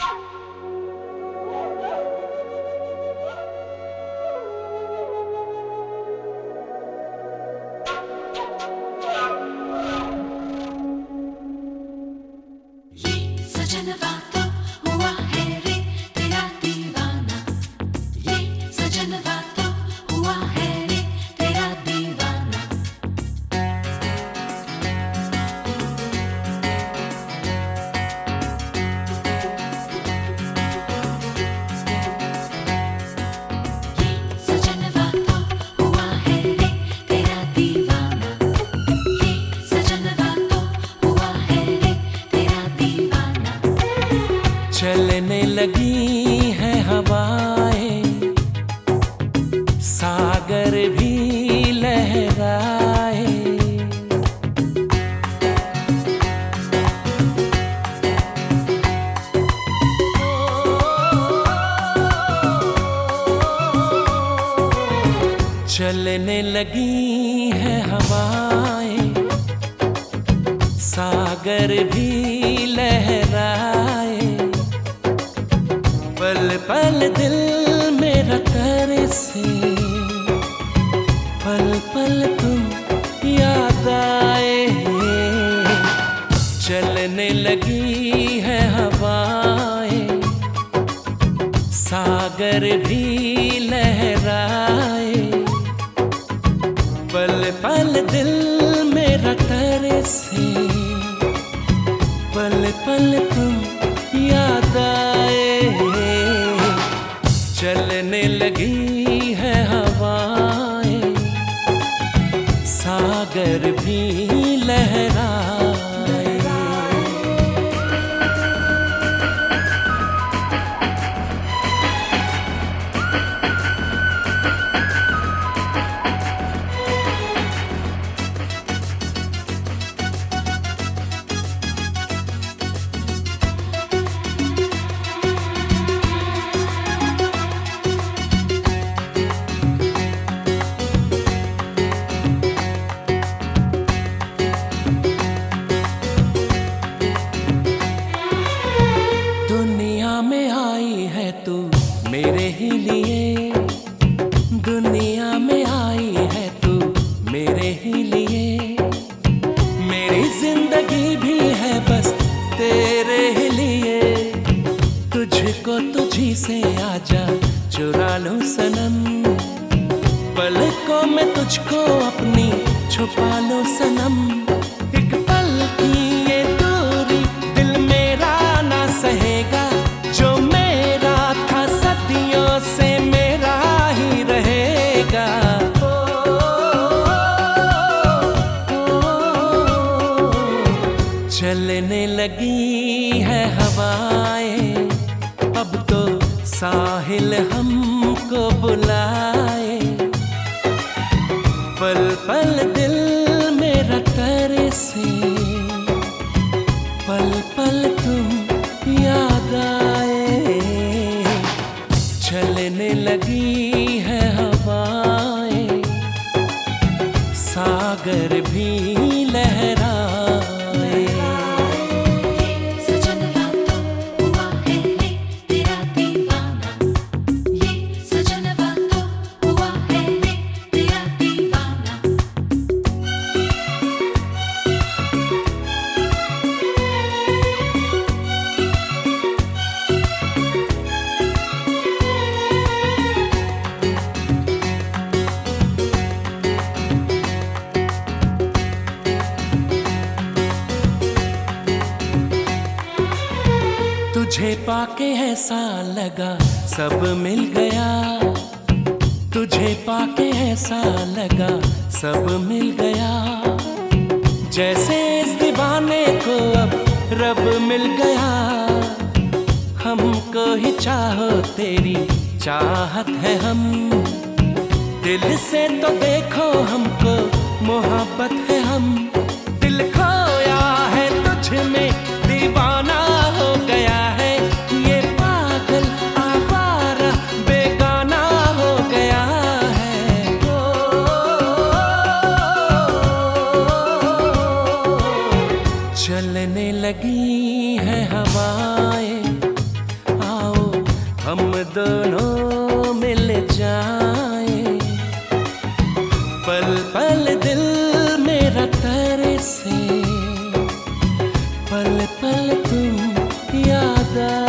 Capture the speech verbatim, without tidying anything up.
सजनवा तो हुआ है रे तेरा दीवाना, ये सजनवा तो हुआ है रे तेरा दीवाना। ये सजनवा तो हुआ है रे तेरा दीवाना, ये सजनवा तो हुआ है रे तेरा दीवाना। चलने लगी है हवाएं, सागर भी लहराए। चलने लगी है हवाएं, सागर भी लहराए। पल पल दिल मेरा तरसे, पल पल तुम याद आए। चलने लगी है हवाएं, सागर भी लहराए। पल पल दिल मेरा तरसे, पल पल तुम याद आए। चलने लगी है हवाएं, सागर भी लहराए। दुनिया में आई है तू मेरे ही लिए, दुनिया में आई है तू मेरे ही लिए। मेरी जिंदगी भी है बस तेरे ही लिए। तुझको तुझी से आजा चुरा लूं सनम, पलकों में तुझको अपनी छुपा लो सनम। एक पल की ये दूरी दिल मेरा ना सहेगा, जो मेरा था सदियों से मेरा ही रहेगा। चलने लगी है हवाएं, अब तो साहिल हमको बुलाए। पल पल दिल मेरा तरसे, पल पल तुम याद आए। चलने लगी है हवाएं, सागर भी लहराए। सजनवा तो हुआ है रे तेरा दीवाना, ये सजनवा तो हुआ है रे तेरा दीवाना। तुझे पाके ऐसा लगा सब मिल गया, तुझे पाके ऐसा लगा सब मिल गया। जैसे इस दीवाने को अब रब मिल गया। हमको ही चाहो तेरी चाहत है हम, दिल से तो देखो हमको मोहब्बत है हम। दिल खोया है तुझ में दीवाना हो गया है, ये पागल आवारा बेगाना हो गया है। चलने लगी है हवाएं, खुदा